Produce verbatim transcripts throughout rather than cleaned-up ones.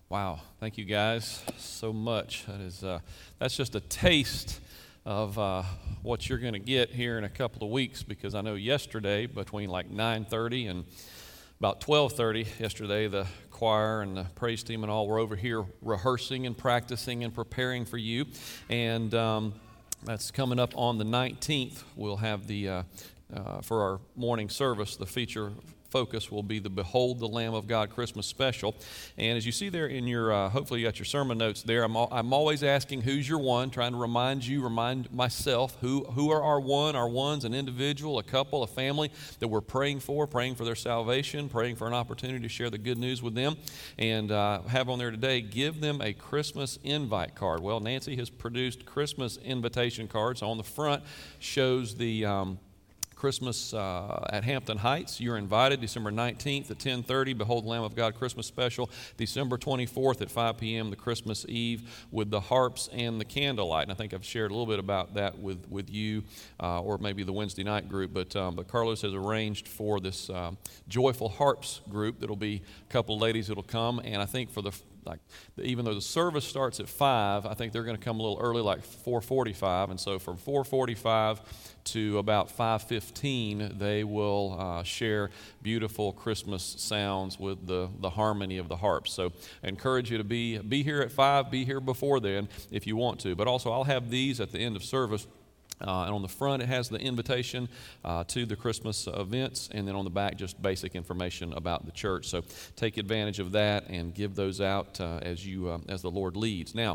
Wow, thank you guys so much. That is, uh, that's just a taste of uh, what you're going to get here in a couple of weeks, because I know yesterday between like nine thirty and about twelve thirty yesterday, the choir and the praise team and all were over here rehearsing and practicing and preparing for you. And um, that's coming up on the nineteenth. We'll have the, uh, uh, for our morning service, the feature focus will be the Behold the Lamb of God Christmas special. And as you see there in your, uh, hopefully you got your sermon notes there, I'm, al- I'm always asking who's your one, trying to remind you, remind myself, who, who are our one, our one's an individual, a couple, a family that we're praying for, praying for their salvation, praying for an opportunity to share the good news with them. And uh, have on there today, give them a Christmas invite card. Well, Nancy has produced Christmas invitation cards. On the front shows the um, Christmas uh, at Hampton Heights. You're invited December nineteenth at ten thirty, Behold the Lamb of God Christmas special. December twenty-fourth at five p.m., the Christmas Eve with the harps and the candlelight. And I think I've shared a little bit about that with, with you uh, or maybe the Wednesday night group. But, um, but Carlos has arranged for this um, Joyful Harps group. That'll be a couple of ladies that'll come. And I think for the Like even though the service starts at five, I think they're going to come a little early, like four forty-five. And so from four forty-five to about five fifteen, they will uh, share beautiful Christmas sounds with the, the harmony of the harps. So I encourage you to be be here at five, be here before then if you want to. But also I'll have these at the end of service. Uh, and on the front, it has the invitation uh, to the Christmas events, and then on the back, just basic information about the church. So take advantage of that and give those out uh, as you uh, as the Lord leads. Now,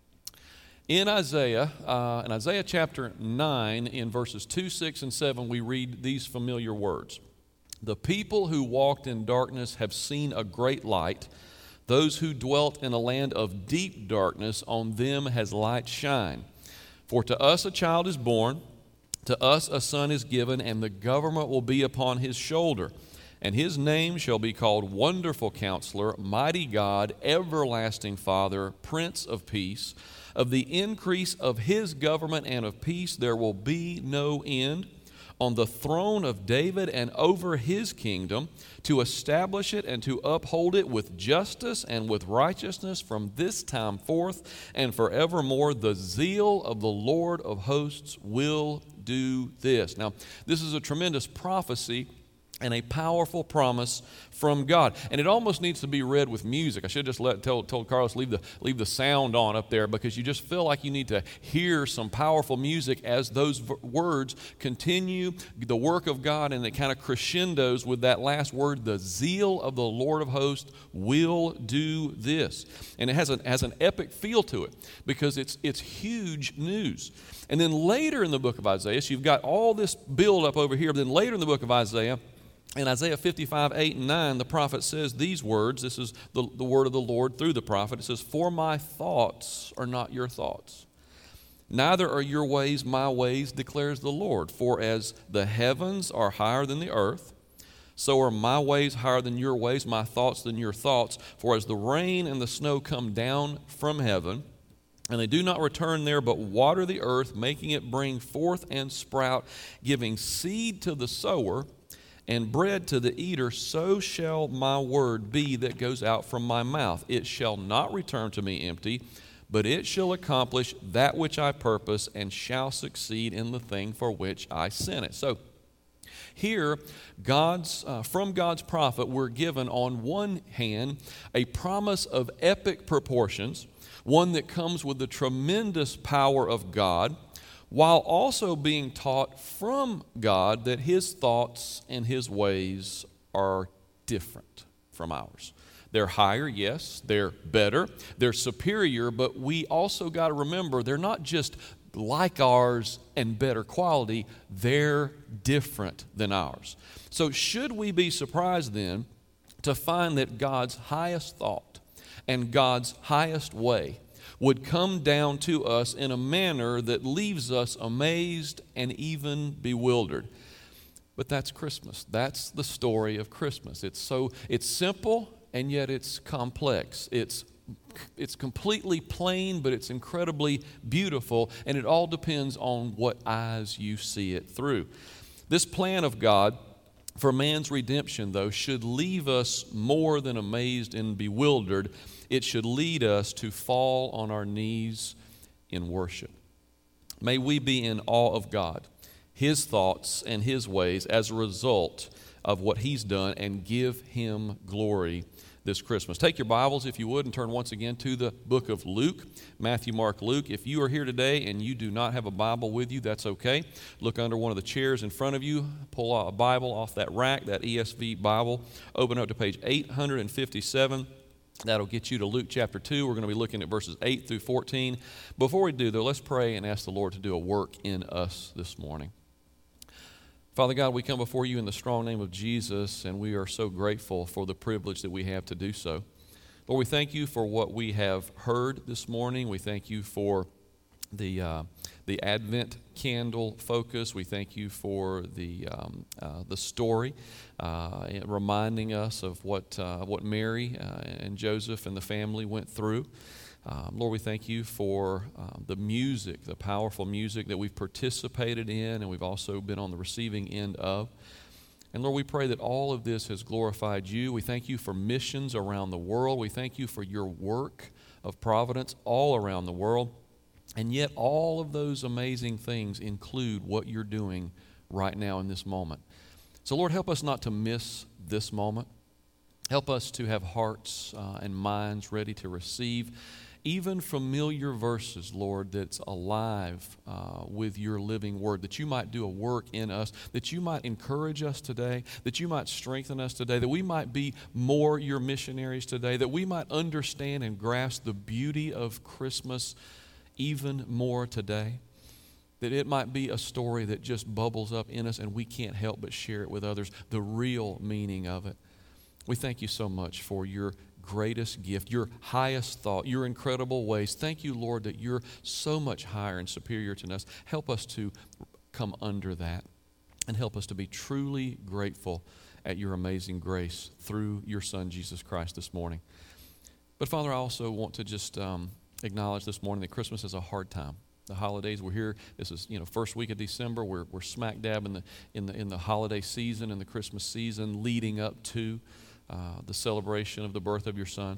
in Isaiah, uh, in Isaiah chapter nine, in verses two, six, and seven, we read these familiar words. The people who walked in darkness have seen a great light. Those who dwelt in a land of deep darkness, on them has light shined. For to us a child is born, to us a son is given, and the government will be upon his shoulder. And his name shall be called Wonderful Counselor, Mighty God, Everlasting Father, Prince of Peace. Of the increase of his government and of peace there will be no end. On the throne of David and over his kingdom, to establish it and to uphold it with justice and with righteousness from this time forth and forevermore. The zeal of the Lord of hosts will do this. Now, this is a tremendous prophecy and a powerful promise from God. And it almost needs to be read with music. I should have just let, told, told Carlos leave the, leave the sound on up there, because you just feel like you need to hear some powerful music as those v- words continue the work of God, and it kind of crescendos with that last word, the zeal of the Lord of hosts will do this. And it has, a, has an epic feel to it, because it's, it's huge news. And then later in the book of Isaiah, so you've got all this build up over here, but then later in the book of Isaiah, in Isaiah fifty-five, eight and nine, the prophet says these words. This is the, the word of the Lord through the prophet. It says, For my thoughts are not your thoughts, neither are your ways my ways, declares the Lord. For as the heavens are higher than the earth, so are my ways higher than your ways, my thoughts than your thoughts. For as the rain and the snow come down from heaven, and they do not return there, but water the earth, making it bring forth and sprout, giving seed to the sower and bread to the eater, so shall my word be that goes out from my mouth. It shall not return to me empty, but it shall accomplish that which I purpose, and shall succeed in the thing for which I sent it. So here, God's uh, from God's prophet, we're given on one hand a promise of epic proportions, one that comes with the tremendous power of God, while also being taught from God that his thoughts and his ways are different from ours. They're higher, yes, they're better, they're superior, but we also got to remember they're not just like ours and better quality, they're different than ours. So should we be surprised then to find that God's highest thought and God's highest way would come down to us in a manner that leaves us amazed and even bewildered? But that's Christmas. That's the story of Christmas. It's so it's simple, and yet it's complex. It's it's completely plain, but it's incredibly beautiful, and it all depends on what eyes you see it through. This plan of God For man's redemption, though, should leave us more than amazed and bewildered. It should lead us to fall on our knees in worship. May we be in awe of God, His thoughts and His ways as a result of what He's done, and give Him glory this Christmas. Take your Bibles, if you would, and turn once again to the book of Luke, Matthew, Mark, Luke. If you are here today and you do not have a Bible with you, that's okay. Look under one of the chairs in front of you, pull out a Bible off that rack, that E S V Bible, open up to page eight fifty-seven. That'll get you to Luke chapter two. We're going to be looking at verses eight through fourteen. Before we do, though, let's pray and ask the Lord to do a work in us this morning. Father God, we come before you in the strong name of Jesus, and we are so grateful for the privilege that we have to do so. Lord, we thank you for what we have heard this morning. We thank you for the uh, the Advent candle focus. We thank you for the um, uh, the story, uh, reminding us of what uh, what Mary uh, and Joseph and the family went through. Um, Lord, we thank you for uh, the music, the powerful music that we've participated in, and we've also been on the receiving end of. And Lord, we pray that all of this has glorified you. We thank you for missions around the world. We thank you for your work of providence all around the world. And yet all of those amazing things include what you're doing right now in this moment. So Lord, help us not to miss this moment. Help us to have hearts uh, and minds ready to receive even familiar verses, Lord, that's alive uh, with your living word, that you might do a work in us, that you might encourage us today, that you might strengthen us today, that we might be more your missionaries today, that we might understand and grasp the beauty of Christmas even more today, that it might be a story that just bubbles up in us and we can't help but share it with others, the real meaning of it. We thank you so much for your greatest gift, your highest thought, your incredible ways. Thank you, Lord, that you're so much higher and superior to us. Help us to come under that, and help us to be truly grateful at your amazing grace through your Son, Jesus Christ, this morning. But Father, I also want to just um, acknowledge this morning that Christmas is a hard time. The holidays, we're here. This is, you know, first week of December. We're we're smack dab in the in the in the holiday season, in the Christmas season, leading up to uh, the celebration of the birth of your Son.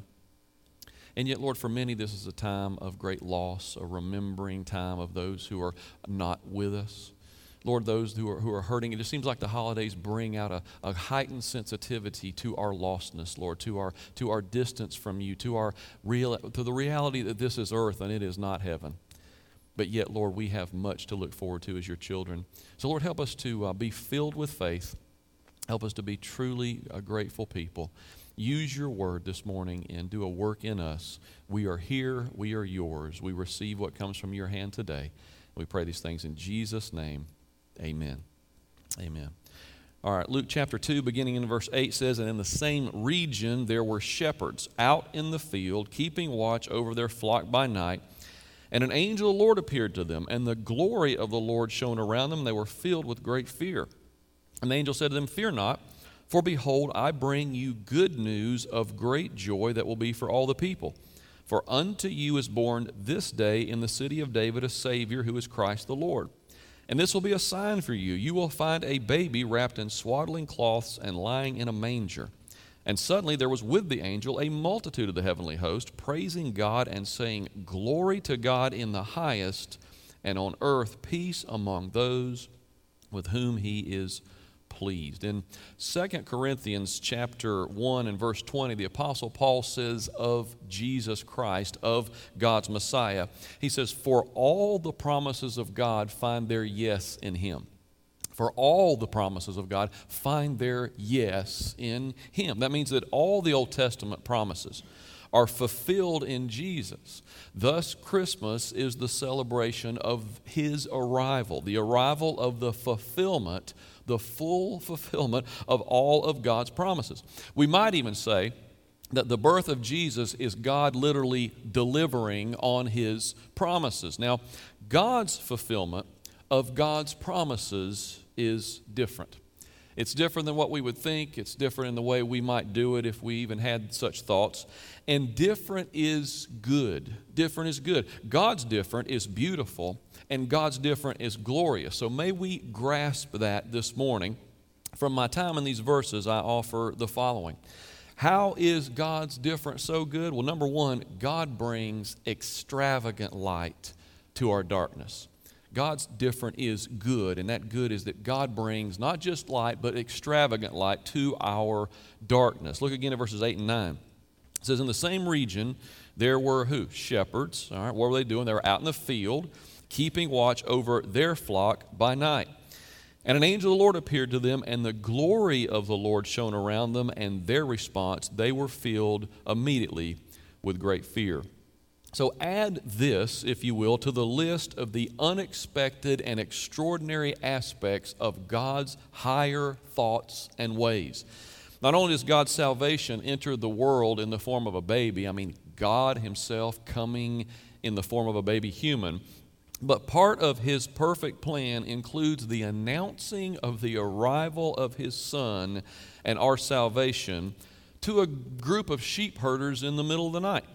And yet, Lord, for many, this is a time of great loss, a remembering time of those who are not with us. Lord, those who are who are hurting. It just seems like the holidays bring out a, a heightened sensitivity to our lostness, Lord, to our to our distance from you, to our real to the reality that this is earth and it is not heaven. But yet, Lord, we have much to look forward to as your children. So, Lord, help us to uh, be filled with faith. Help us to be truly a grateful people. Use your word this morning and do a work in us. We are here. We are yours. We receive what comes from your hand today. We pray these things in Jesus' name. Amen. Amen. All right, Luke chapter two, beginning in verse eight, says, "And in the same region there were shepherds out in the field, keeping watch over their flock by night. And an angel of the Lord appeared to them, and the glory of the Lord shone around them. They were filled with great fear. And the angel said to them, 'Fear not, for behold, I bring you good news of great joy that will be for all the people. For unto you is born this day in the city of David a Savior, who is Christ the Lord. And this will be a sign for you. You will find a baby wrapped in swaddling cloths and lying in a manger.' And suddenly there was with the angel a multitude of the heavenly host, praising God and saying, 'Glory to God in the highest, and on earth peace among those with whom he is pleased.'" In Second Corinthians chapter one and verse twenty, the Apostle Paul says of Jesus Christ, of God's Messiah, he says, "For all the promises of God find their yes in him." For all the promises of God find their yes in him. That means that all the Old Testament promises are fulfilled in Jesus. Thus, Christmas is the celebration of his arrival, the arrival of the fulfillment, the full fulfillment of all of God's promises. We might even say that the birth of Jesus is God literally delivering on his promises. Now, God's fulfillment of God's promises is different. It's different than what we would think. It's different in the way we might do it if we even had such thoughts. And different is good. Different is good. God's different is beautiful, and God's different is glorious. So may we grasp that this morning From my time in these verses, I offer the following. How is God's difference so good? Well, number one, God brings extravagant light to our darkness. God's different is good, and that good is that God brings not just light, but extravagant light to our darkness. Look again at verses eight and nine. It says, in the same region, there were who? Shepherds. All right, what were they doing? They were out in the field, keeping watch over their flock by night. And an angel of the Lord appeared to them, and the glory of the Lord shone around them, and their response, they were filled immediately with great fear. So add this, if you will, to the list of the unexpected and extraordinary aspects of God's higher thoughts and ways. Not only does God's salvation enter the world in the form of a baby, I mean God himself coming in the form of a baby human, but part of his perfect plan includes the announcing of the arrival of his Son and our salvation to a group of sheep herders in the middle of the night.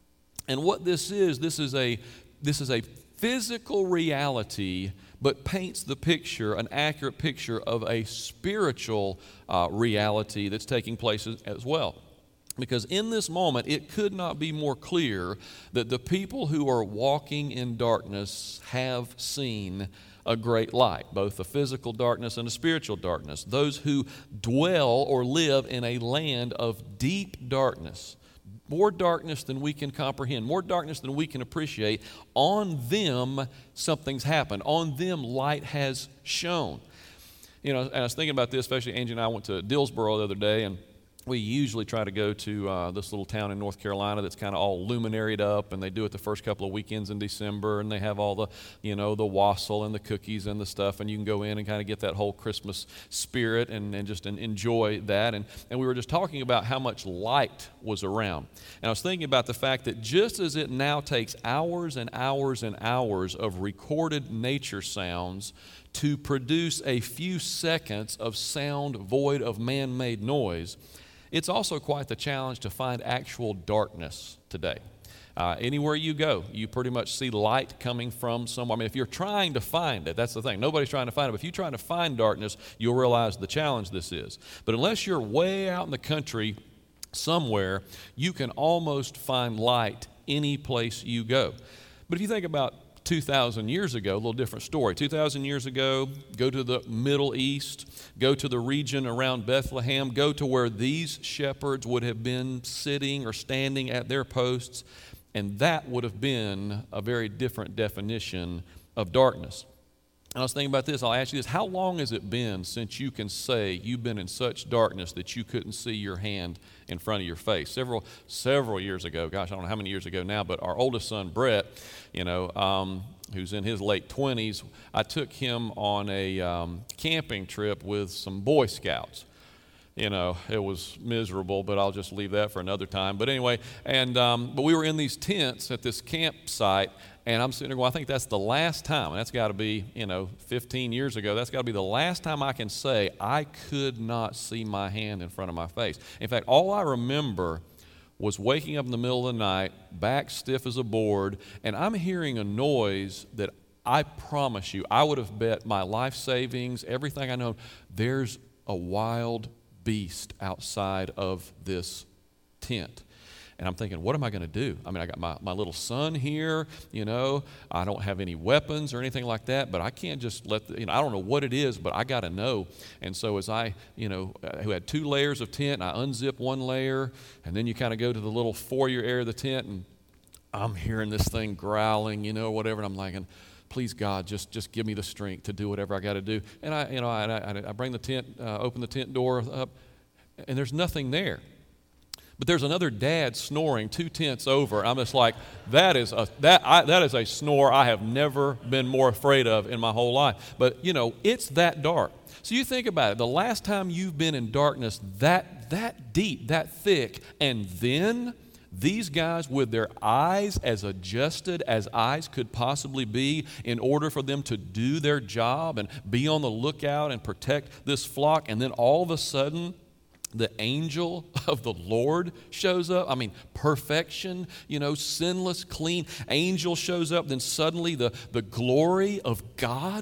And what this is, this is a this is a physical reality, but paints the picture, an accurate picture of a spiritual uh, reality that's taking place as, as well. Because in this moment, it could not be more clear that the people who are walking in darkness have seen a great light, both the physical darkness and the spiritual darkness. Those who dwell or live in a land of deep darkness, more darkness than we can comprehend, more darkness than we can appreciate, on them something's happened. On them light has shone. You know, and I was thinking about this, especially Angie and I went to Dillsboro the other day, and we usually try to go to uh, this little town in North Carolina that's kind of all luminaried up, and they do it the first couple of weekends in December, and they have all the, you know, the wassail and the cookies and the stuff, and you can go in and kind of get that whole Christmas spirit and, and just enjoy that. And, and we were just talking about how much light was around. And I was thinking about the fact that just as it now takes hours and hours and hours of recorded nature sounds to produce a few seconds of sound void of man-made noise, it's also quite the challenge to find actual darkness today. Uh, anywhere you go, you pretty much see light coming from somewhere. I mean, if you're trying to find it, that's the thing. Nobody's trying to find it. But if you're trying to find darkness, you'll realize the challenge this is. But unless you're way out in the country somewhere, you can almost find light any place you go. But if you think about two thousand years ago, a little different story. two thousand years ago, go to the Middle East, go to the region around Bethlehem, go to where these shepherds would have been sitting or standing at their posts, and that would have been a very different definition of darkness. And I was thinking about this. I'll ask you this. How long has it been since you can say you've been in such darkness that you couldn't see your hand in front of your face? Several several years ago, gosh, I don't know how many years ago now, but our oldest son, Brett, you know, um, who's in his late twenties, I took him on a um, camping trip with some Boy Scouts. You know, it was miserable, but I'll just leave that for another time. But anyway, and um, but we were in these tents at this campsite, and I'm sitting there going, I think that's the last time, and that's got to be, you know, fifteen years ago, that's got to be the last time I can say I could not see my hand in front of my face. In fact, all I remember was waking up in the middle of the night, back stiff as a board, and I'm hearing a noise that I promise you, I would have bet my life savings, everything I know, there's a wild beast outside of this tent. And I'm thinking, what am I going to do? I mean, I got my, my little son here, you know, I don't have any weapons or anything like that, but I can't just let, the, you know, I don't know what it is, but I got to know. And so as I, you know, who had two layers of tent, and I unzip one layer, and then you kind of go to the little foyer area of the tent, and I'm hearing this thing growling, you know, whatever, and I'm like, please God, just just give me the strength to do whatever I got to do. And I, you know, I, I, I bring the tent, uh, open the tent door up, and there's nothing there. But there's another dad snoring two tents over. I'm just like, that is a that I, that is a snore I have never been more afraid of in my whole life. But you know, it's that dark. So you think about it. The last time you've been in darkness that that deep, that thick, and then these guys, with their eyes as adjusted as eyes could possibly be, in order for them to do their job and be on the lookout and protect this flock, and then all of a sudden, the angel of the Lord shows up. I mean, perfection, you know, sinless, clean angel shows up. Then suddenly the, the glory of God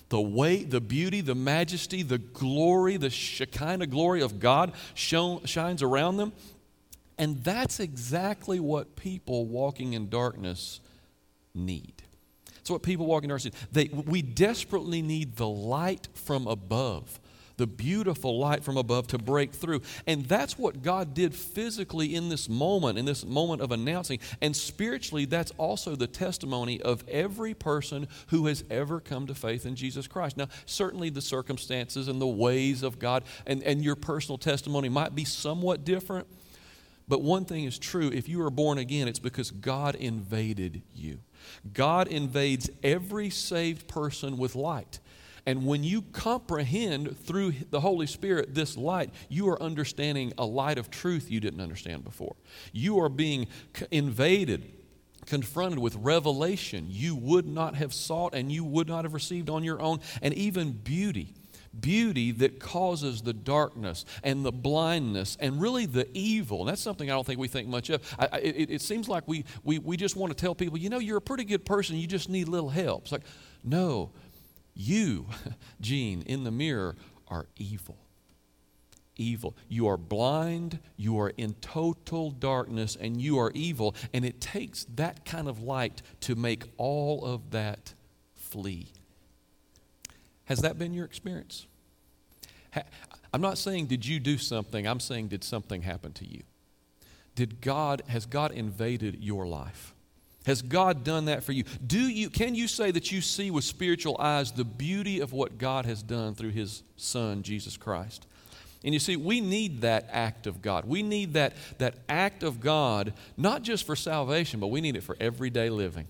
the weight, the beauty, the majesty, the glory, the Shekinah glory of God shone, shines around them. And that's exactly what people walking in darkness need. That's what people walking in darkness need. They, we desperately need the light from above, the beautiful light from above to break through. And that's what God did physically in this moment, in this moment of announcing. And spiritually, that's also the testimony of every person who has ever come to faith in Jesus Christ. Now, certainly the circumstances and the ways of God and, and your personal testimony might be somewhat different. But one thing is true, if you are born again, it's because God invaded you. God invades every saved person with light. And when you comprehend through the Holy Spirit this light, you are understanding a light of truth you didn't understand before. You are being invaded, confronted with revelation you would not have sought and you would not have received on your own, and even beauty. Beauty that causes the darkness and the blindness and really the evil. And that's something I don't think we think much of. I, I, it, it seems like we, we, we just want to tell people, you know, you're a pretty good person, you just need a little help. It's like, no, you, Gene, in the mirror are evil. Evil. You are blind, you are in total darkness, and you are evil. And it takes that kind of light to make all of that flee. Has that been your experience? I'm not saying did you do something, I'm saying did something happen to you? Did God, has God invaded your life? Has God done that for you? Do you, can you say that you see with spiritual eyes the beauty of what God has done through His Son, Jesus Christ? And you see, we need that act of God. We need that, that act of God, not just for salvation, but we need it for everyday living.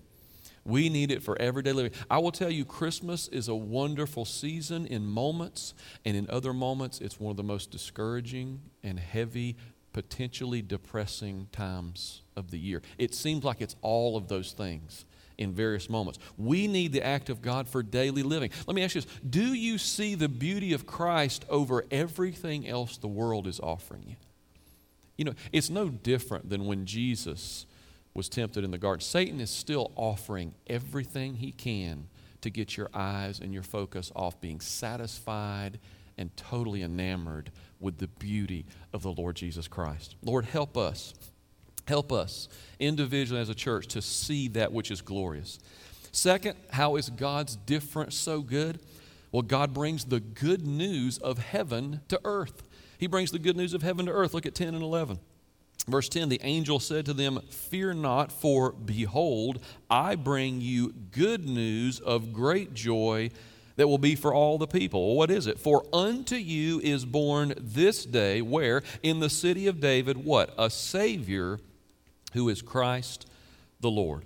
We need it for everyday living. I will tell you, Christmas is a wonderful season in moments, and in other moments, it's one of the most discouraging and heavy, potentially depressing times of the year. It seems like it's all of those things in various moments. We need the act of God for daily living. Let me ask you this. Do you see the beauty of Christ over everything else the world is offering you? You know, it's no different than when Jesus was tempted in the garden. Satan is still offering everything he can to get your eyes and your focus off being satisfied and totally enamored with the beauty of the Lord Jesus Christ. Lord, help us. Help us individually as a church to see that which is glorious. Second, how is God's difference so good? Well, God brings the good news of heaven to earth. He brings the good news of heaven to earth. Look at ten and eleven. Verse ten, the angel said to them, "Fear not, for behold, I bring you good news of great joy that will be for all the people." Well, what is it? "For unto you is born this day," where? "In the city of David," what? "A Savior who is Christ the Lord."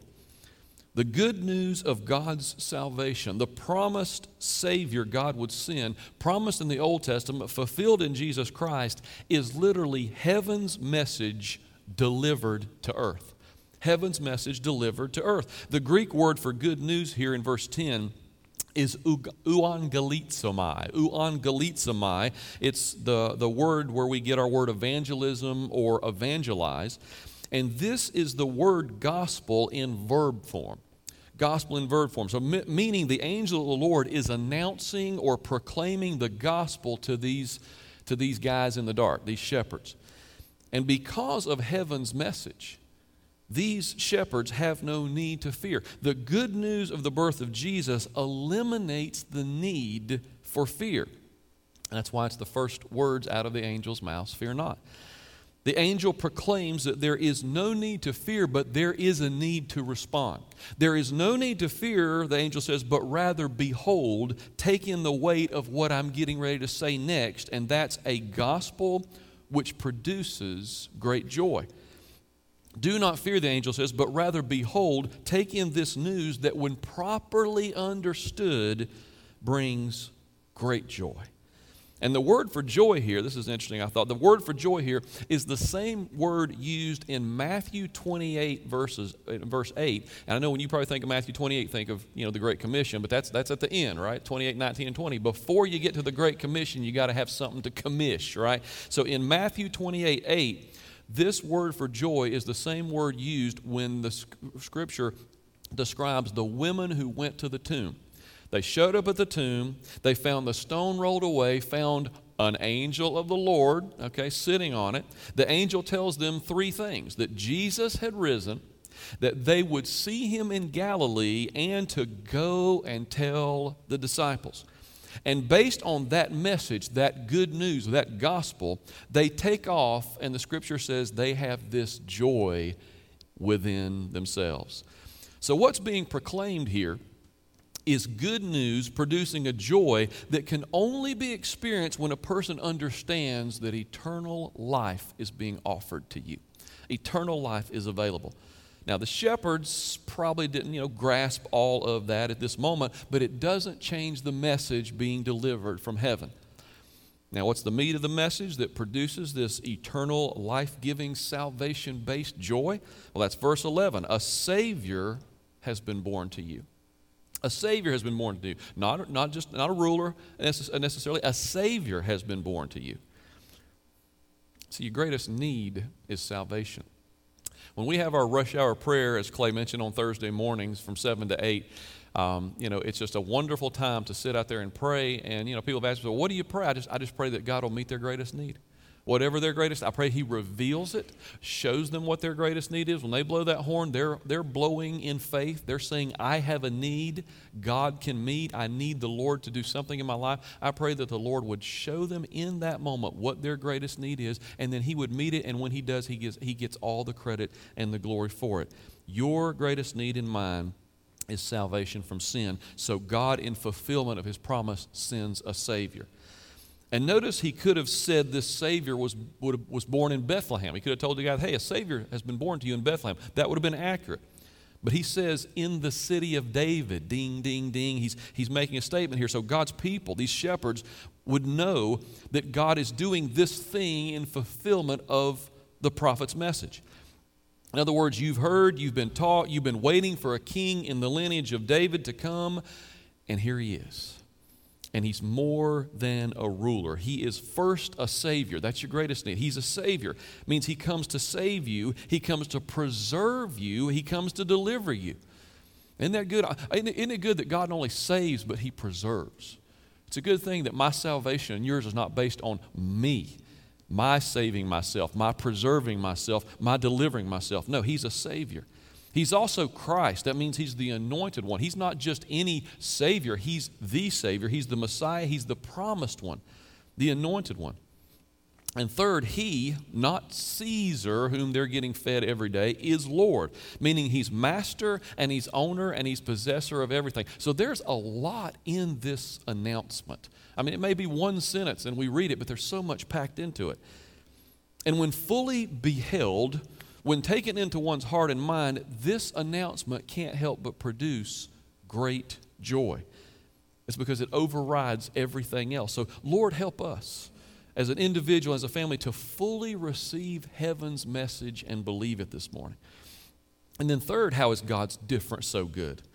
The good news of God's salvation, the promised Savior God would send, promised in the Old Testament, fulfilled in Jesus Christ, is literally heaven's message delivered to earth. Heaven's message delivered to earth. The Greek word for good news here in verse ten is euangelizomai. Euangelizomai. It's the, the word where we get our word evangelism or evangelize. And this is the word gospel in verb form. Gospel in verb form. So me- meaning the angel of the Lord is announcing or proclaiming the gospel to these, to these guys in the dark, these shepherds. And because of heaven's message, these shepherds have no need to fear. The good news of the birth of Jesus eliminates the need for fear. And that's why it's the first words out of the angel's mouth, "Fear not." The angel proclaims that there is no need to fear, but there is a need to respond. There is no need to fear, the angel says, but rather behold, take in the weight of what I'm getting ready to say next, and that's a gospel which produces great joy. Do not fear, the angel says, but rather behold, take in this news that when properly understood brings great joy. And the word for joy here, this is interesting, I thought, the word for joy here is the same word used in Matthew twenty-eight, verses, verse eight. And I know when you probably think of Matthew twenty-eight, think of, you know, the Great Commission, but that's that's at the end, right? twenty-eight, nineteen, and twenty. Before you get to the Great Commission, you got to have something to commish, right? So in Matthew twenty-eight, eight, this word for joy is the same word used when the scripture describes the women who went to the tomb. They showed up at the tomb. They found the stone rolled away, found an angel of the Lord, okay, sitting on it. The angel tells them three things: that Jesus had risen, that they would see him in Galilee, and to go and tell the disciples. And based on that message, that good news, that gospel, they take off, and the scripture says they have this joy within themselves. So what's being proclaimed here is good news producing a joy that can only be experienced when a person understands that eternal life is being offered to you. Eternal life is available. Now, the shepherds probably didn't, you know, grasp all of that at this moment, but it doesn't change the message being delivered from heaven. Now, what's the meat of the message that produces this eternal, life-giving, salvation-based joy? Well, that's verse eleven. A Savior has been born to you. A Savior has been born to you. Not, not just not a ruler necessarily. A Savior has been born to you. See, your greatest need is salvation. When we have our rush hour prayer, as Clay mentioned, on Thursday mornings from seven to eight, um, you know, it's just a wonderful time to sit out there and pray. And, you know, people have asked me, well, what do you pray? I just, I just pray that God will meet their greatest need. Whatever their greatest, I pray He reveals it, shows them what their greatest need is. When they blow that horn, they're, they're blowing in faith. They're saying, I have a need God can meet. I need the Lord to do something in my life. I pray that the Lord would show them in that moment what their greatest need is, and then He would meet it, and when He does, He gets, he gets all the credit and the glory for it. Your greatest need and mine is salvation from sin. So God, in fulfillment of His promise, sends a Savior. And notice He could have said this Savior was, would have, was born in Bethlehem. He could have told the guy, hey, a Savior has been born to you in Bethlehem. That would have been accurate. But He says, in the city of David, ding, ding, ding. He's, he's making a statement here. So God's people, these shepherds, would know that God is doing this thing in fulfillment of the prophet's message. In other words, you've heard, you've been taught, you've been waiting for a king in the lineage of David to come, and here He is. And He's more than a ruler. He is first a Savior. That's your greatest need. He's a Savior. It means He comes to save you. He comes to preserve you. He comes to deliver you. Isn't that good? Isn't it good that God not only saves, but He preserves? It's a good thing that my salvation and yours is not based on me, my saving myself, my preserving myself, my delivering myself. No, He's a Savior. He's also Christ. That means He's the anointed one. He's not just any Savior. He's the Savior. He's the Messiah. He's the promised one, the anointed one. And third, He, not Caesar, whom they're getting fed every day, is Lord, meaning He's master and He's owner and He's possessor of everything. So there's a lot in this announcement. I mean, it may be one sentence and we read it, but there's so much packed into it. And when fully beheld, when taken into one's heart and mind, this announcement can't help but produce great joy. It's because it overrides everything else. So, Lord, help us as an individual, as a family, to fully receive heaven's message and believe it this morning. And then third, how is God's difference so good?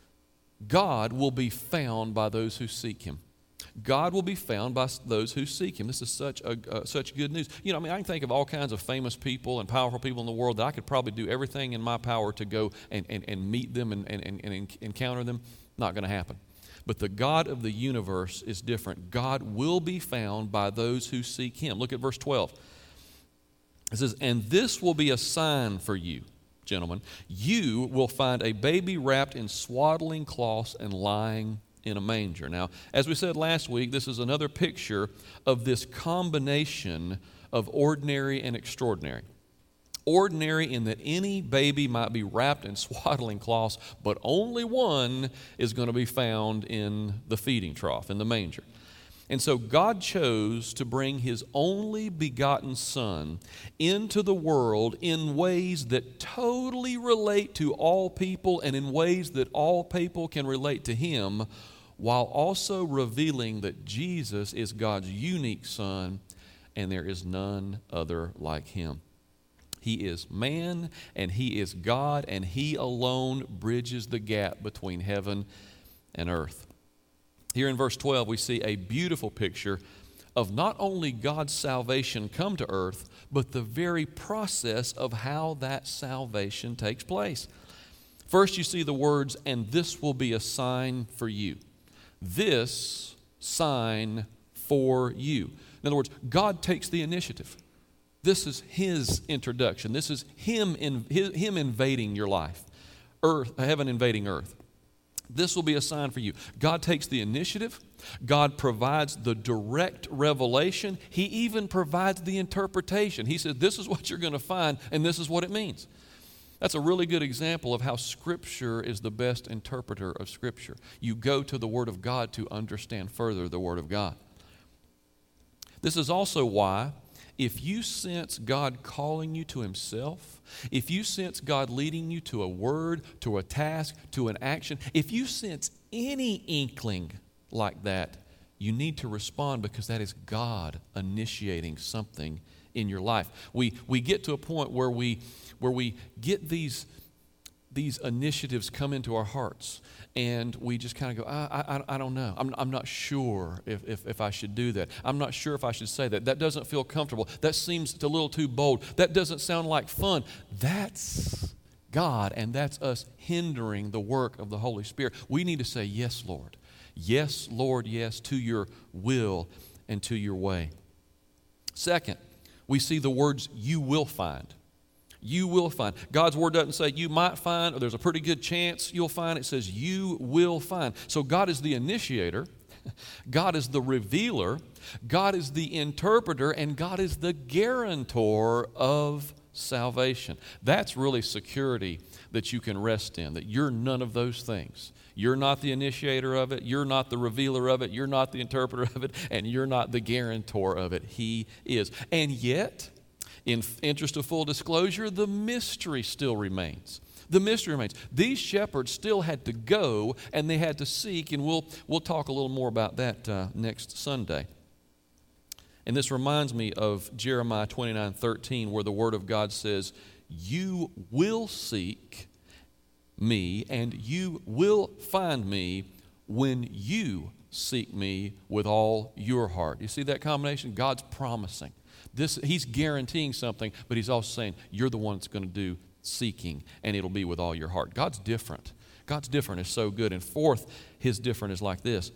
God will be found by those who seek Him. God will be found by those who seek Him. This is such a, uh, such good news. You know, I mean, I can think of all kinds of famous people and powerful people in the world that I could probably do everything in my power to go and, and, and meet them and, and, and, and encounter them. Not going to happen. But the God of the universe is different. God will be found by those who seek Him. Look at verse twelve. It says, and this will be a sign for you, gentlemen. You will find a baby wrapped in swaddling cloths and lying in a manger. Now, as we said last week, this is another picture of this combination of ordinary and extraordinary. Ordinary in that any baby might be wrapped in swaddling cloths, but only one is going to be found in the feeding trough, in the manger. And so God chose to bring His only begotten Son into the world in ways that totally relate to all people and in ways that all people can relate to Him, while also revealing that Jesus is God's unique Son and there is none other like Him. He is man and He is God, and He alone bridges the gap between heaven and earth. Here in verse twelve, we see a beautiful picture of not only God's salvation come to earth, but the very process of how that salvation takes place. First, you see the words, and this will be a sign for you. this sign for you. In other words, God takes the initiative. This is his introduction. This is him, in, his, him invading your life, earth, heaven invading earth. This will be a sign for you. God takes the initiative. God provides the direct revelation. He even provides the interpretation. He says, this is what you're going to find, and this is what it means. That's a really good example of how Scripture is the best interpreter of Scripture. You go to the Word of God to understand further the Word of God. This is also why, if you sense God calling you to himself, if you sense God leading you to a word, to a task, to an action, if you sense any inkling like that, you need to respond, because that is God initiating something in your life. We we get to a point where we where we get these these initiatives come into our hearts, and we just kind of go, I, I, I don't know. I'm, I'm not sure if, if, if I should do that. I'm not sure if I should say that. That doesn't feel comfortable. That seems a little too bold. That doesn't sound like fun. That's God, and that's us hindering the work of the Holy Spirit. We need to say, yes, Lord. Yes, Lord, yes, to your will and to your way. Second, we see the words, you will find. You will find. God's word doesn't say you might find, or there's a pretty good chance you'll find. It says you will find. So God is the initiator. God is the revealer. God is the interpreter. And God is the guarantor of salvation. That's really security that you can rest in, that you're none of those things. You're not the initiator of it. You're not the revealer of it. You're not the interpreter of it. And you're not the guarantor of it. He is. And yet, in interest of full disclosure, the mystery still remains. The mystery remains. These shepherds still had to go, and they had to seek, and we'll, we'll talk a little more about that uh, next Sunday. And this reminds me of Jeremiah twenty-nine thirteen, where the Word of God says, you will seek me, and you will find me when you seek me with all your heart. You see that combination? God's promising. This, he's guaranteeing something, but he's also saying, you're the one that's going to do seeking, and it'll be with all your heart. God's different. God's different is so good. And fourth, his different is like this.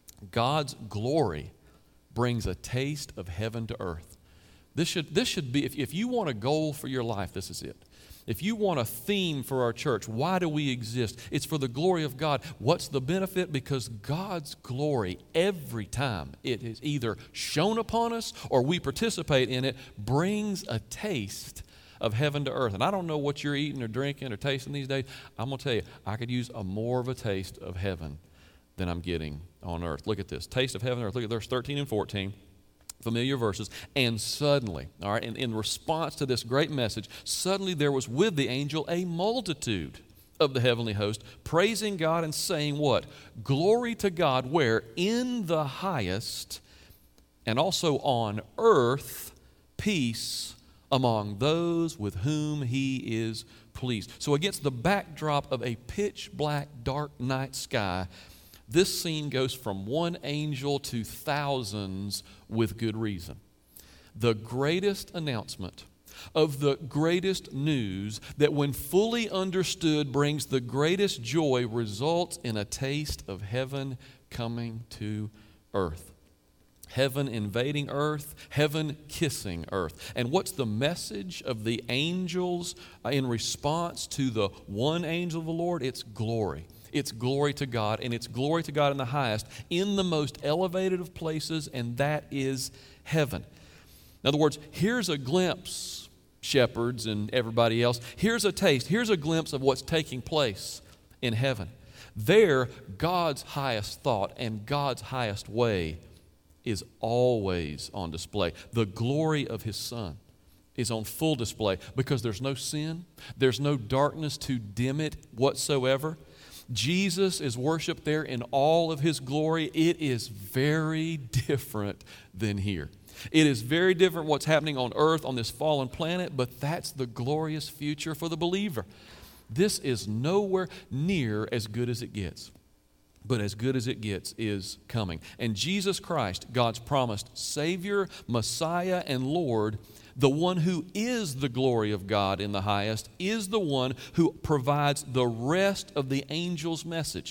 God's glory brings a taste of heaven to earth. This should, this should be, if, if you want a goal for your life, this is it. If you want a theme for our church, why do we exist? It's for the glory of God. What's the benefit? Because God's glory, every time it is either shown upon us or we participate in it, brings a taste of heaven to earth. And I don't know what you're eating or drinking or tasting these days. I'm going to tell you, I could use a more of a taste of heaven than I'm getting on earth. Look at this. Taste of heaven on earth. Look at verse thirteen and fourteen. Familiar verses. And suddenly, all right, in, in response to this great message, suddenly there was with the angel a multitude of the heavenly host, praising God and saying what? Glory to God, where? In the highest, and also on earth, peace among those with whom he is pleased. So against the backdrop of a pitch black, dark night sky, this scene goes from one angel to thousands with good reason. The greatest announcement of the greatest news that, when fully understood, brings the greatest joy, results in a taste of heaven coming to earth. Heaven invading earth, heaven kissing earth. And what's the message of the angels in response to the one angel of the Lord? It's glory. It's glory to God, and it's glory to God in the highest, in the most elevated of places, and that is heaven. In other words, here's a glimpse, shepherds and everybody else, here's a taste, here's a glimpse of what's taking place in heaven. There, God's highest thought and God's highest way is always on display. The glory of his Son is on full display because there's no sin, there's no darkness to dim it whatsoever. Jesus is worshiped there in all of his glory. It is very different than here. It is very different what's happening on earth, on this fallen planet, but that's the glorious future for the believer. This is nowhere near as good as it gets, but as good as it gets is coming. And Jesus Christ, God's promised Savior, Messiah, and Lord, the one who is the glory of God in the highest, is the one who provides the rest of the angel's message.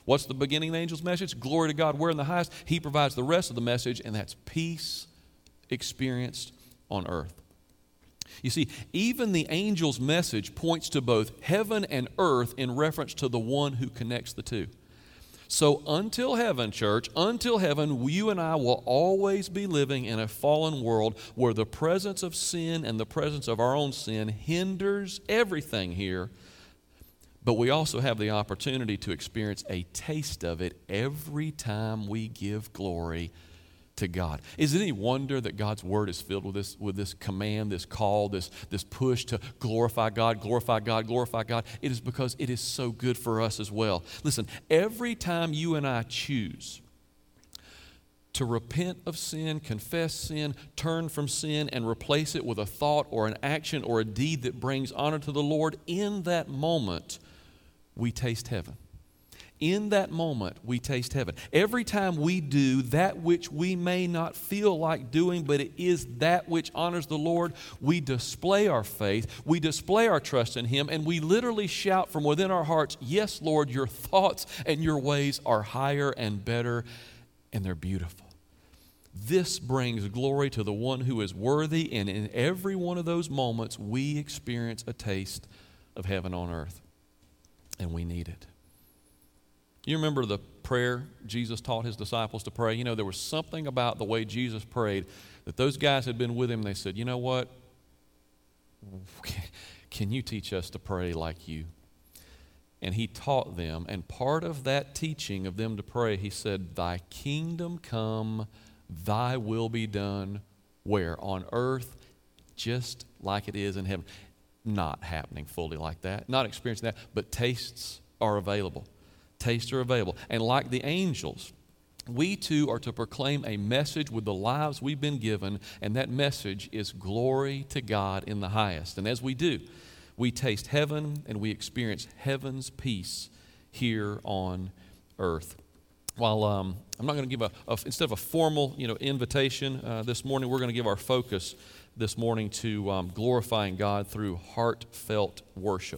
What's the beginning of the angel's message? Glory to God, where in the highest. He provides the rest of the message, and that's peace experienced on earth. You see, even the angel's message points to both heaven and earth in reference to the one who connects the two. So until heaven, church, until heaven, you and I will always be living in a fallen world where the presence of sin and the presence of our own sin hinders everything here. But we also have the opportunity to experience a taste of it every time we give glory to God. Is it any wonder that God's Word is filled with this, with this command, this call, this, this push to glorify God, glorify God, glorify God? It is because it is so good for us as well. Listen, every time you and I choose to repent of sin, confess sin, turn from sin, and replace it with a thought or an action or a deed that brings honor to the Lord, in that moment, we taste heaven. In that moment, we taste heaven. Every time we do that which we may not feel like doing, but it is that which honors the Lord, we display our faith, we display our trust in Him, and we literally shout from within our hearts, yes, Lord, your thoughts and your ways are higher and better, and they're beautiful. This brings glory to the one who is worthy, and in every one of those moments, we experience a taste of heaven on earth, and we need it. You remember the prayer Jesus taught His disciples to pray? You know, there was something about the way Jesus prayed that those guys had been with Him, and they said, you know what? Can you teach us to pray like you? And He taught them, and part of that teaching of them to pray, He said, thy kingdom come, thy will be done, where? On earth, just like it is in heaven. Not happening fully like that, not experiencing that, but tastes are available. Tastes are available. And like the angels, we too are to proclaim a message with the lives we've been given, and that message is glory to God in the highest. And as we do, we taste heaven and we experience heaven's peace here on earth. While um, I'm not going to give a, a, instead of a formal you know, invitation uh, this morning, we're going to give our focus this morning to um, glorifying God through heartfelt worship.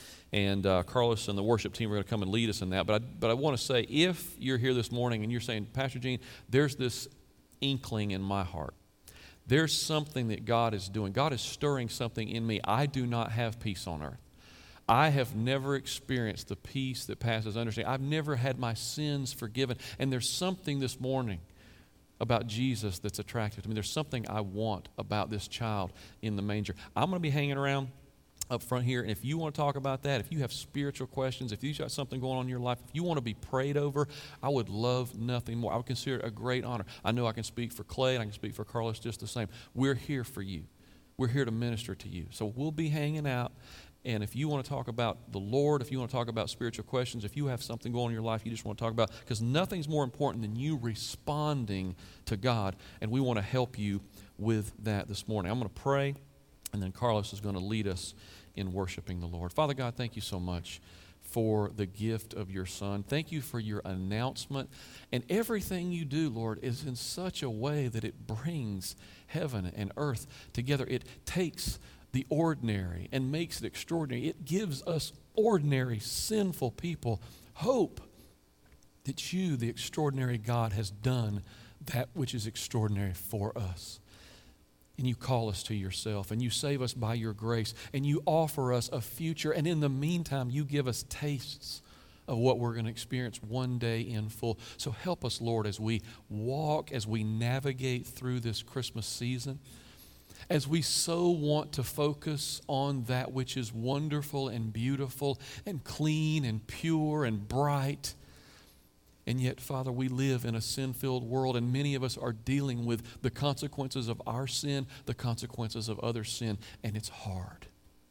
And uh, Carlos and the worship team are going to come and lead us in that. But I, but I want to say, if you're here this morning and you're saying, Pastor Gene, there's this inkling in my heart. There's something that God is doing. God is stirring something in me. I do not have peace on earth. I have never experienced the peace that passes understanding. I've never had my sins forgiven. And there's something this morning about Jesus that's attractive to me. There's something I want about this child in the manger. I'm going to be hanging around up front here, and if you want to talk about that, if you have spiritual questions, if you've got something going on in your life, if you want to be prayed over, I would love nothing more. I would consider it a great honor. I know I can speak for Clay, and I can speak for Carlos just the same. We're here for you. We're here to minister to you. So we'll be hanging out, and if you want to talk about the Lord, if you want to talk about spiritual questions, if you have something going on in your life you just want to talk about, because nothing's more important than you responding to God, and we want to help you with that this morning. I'm going to pray, and then Carlos is going to lead us in worshiping the Lord. Father God, thank you so much for the gift of your Son. Thank you for your announcement. And everything you do, Lord, is in such a way that it brings heaven and earth together. It takes the ordinary and makes it extraordinary. It gives us ordinary, sinful people hope that you, the extraordinary God, has done that which is extraordinary for us. And you call us to yourself, and you save us by your grace, and you offer us a future, and in the meantime, you give us tastes of what we're going to experience one day in full. So help us, Lord, as we walk, as we navigate through this Christmas season, as we so want to focus on that which is wonderful and beautiful and clean and pure and bright. And yet, Father, we live in a sin-filled world, and many of us are dealing with the consequences of our sin, the consequences of other sin, and it's hard.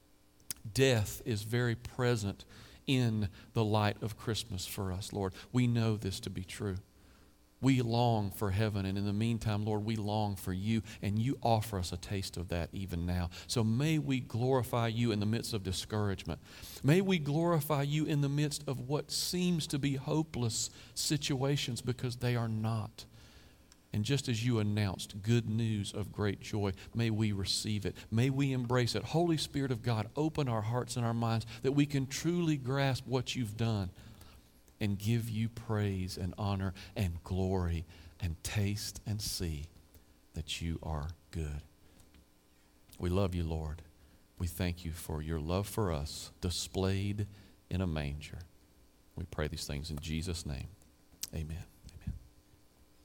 Death is very present in the light of Christmas for us, Lord. We know this to be true. We long for heaven, and in the meantime, Lord, we long for you, and you offer us a taste of that even now. So may we glorify you in the midst of discouragement. May we glorify you in the midst of what seems to be hopeless situations, because they are not. And just as you announced good news of great joy, may we receive it. May we embrace it. Holy Spirit of God, open our hearts and our minds that we can truly grasp what you've done. and give you praise and honor and glory and taste and see that you are good. We love you, Lord. We thank you for your love for us displayed in a manger. We pray these things in Jesus' name. Amen.